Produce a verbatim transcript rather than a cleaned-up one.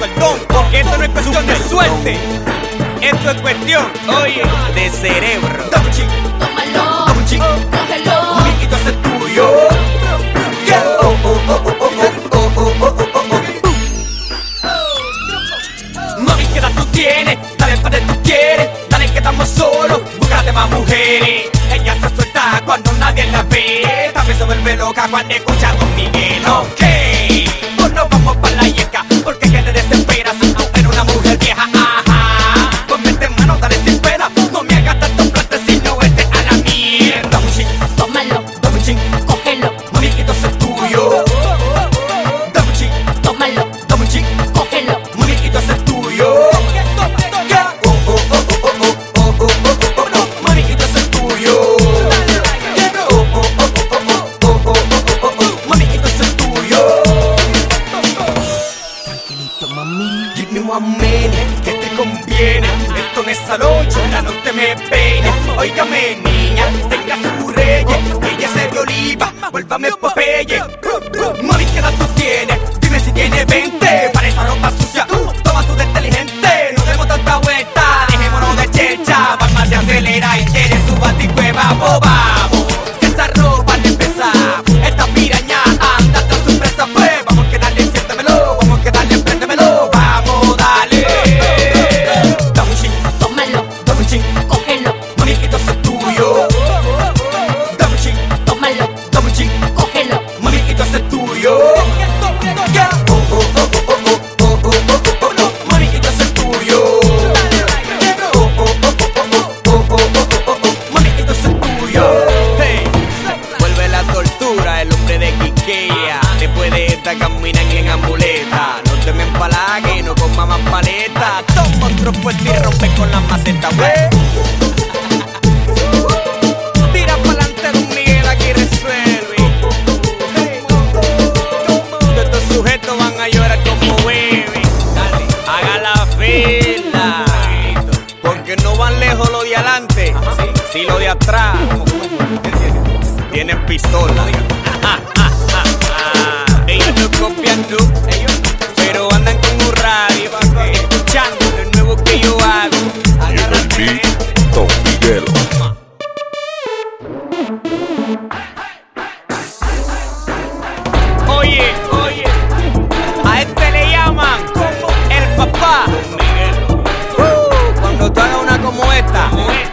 sueltón, porque esto no es cuestión de suerte. Esto es cuestión, oye, de cerebro. Dame un ching, Tómalo, dame un ching, cógelo. amiguito, ese es tuyo. Yeah, oh, oh, oh, oh, oh, oh, oh, oh, oh, oh. Mami, ¿qué edad tú tienes? Dale para tú quieres. Dale que estamos solos, búscate más mujeres. Ella se suelta cuando nadie la ve. También se vuelve loca cuando escucha a Don Miguel. Ok, pues nos vamos pa' la yeca, porque que te desespera si tú eres una mujer vieja. Ajá, pues mete mano, dale sin pena. No me hagas tanto plante si no estés a la mierda. Dame un ching, Tómalo, dame un ching, cógelo. mami, que esto es tuyo. Dame un ching, Tómalo, dame un ching, cógelo. mami, que esto es tuyo. Yeah, oh, oh, oh, oh, oh, oh, oh, oh, oh, oh, no, mami, que esto es tuyo. Yeah, oh, oh, oh, oh, oh, oh, oh, oh, oh, oh, mami, que esto es tuyo. Tranquilito, mami. Give me one minute, que te conviene. Esto no es salón, chola, no te me peines. Óigame, niña, tenga su reyes. Ella se de oliva, vuélvame Popeye. Mami, ¿qué edad tú tienes? Dime si tienes veinte. Para esa ropa sucia, toma tú de inteligente. No demos tanta vuelta, dejémonos de checha. Palma se acelera y tiene su baticueva. Vamos, que esa ropa no empezar. Esta piraña anda tras su presa. Pues vamos que dale, siéntemelo. Vamos que dale, préndemelo. Vamos, dale. Dame un ching, Tómalo, dame un ching, cógelo. mami, que esto es tuyo. Dame un ching, Tómalo, dame un ching, cógelo. mami, que esto es tuyo. Yeah, oh, oh, oh, oh, oh, oh, oh, oh, oh, oh, no, mami, que esto es tuyo. Yeah, oh, oh, oh, oh, oh, oh, oh, oh, oh, oh, mami, que esto es tuyo. Hey, vuelve la tortura, el hombre de Quiqueya. Después de esta caminan en ambuleta. No te me empalagues, no comas más paleta. Toma otro fuerte y rompe con la maceta, wey. Tira pa'lante, Don Miguel, aquí resuelve. Hey, todos estos sujetos van a llorar como bebé. Dale, haga la fila, porque no van lejos los de adelante. Si los de atrás tienen pistola. Ellos no copian tú, pero andan con un radio escuchando lo nuevo que yo hago. Agárrate. Don Miguel. Oye, oye, a este le llaman el papá. Uh, cuando tú hagas una como esta,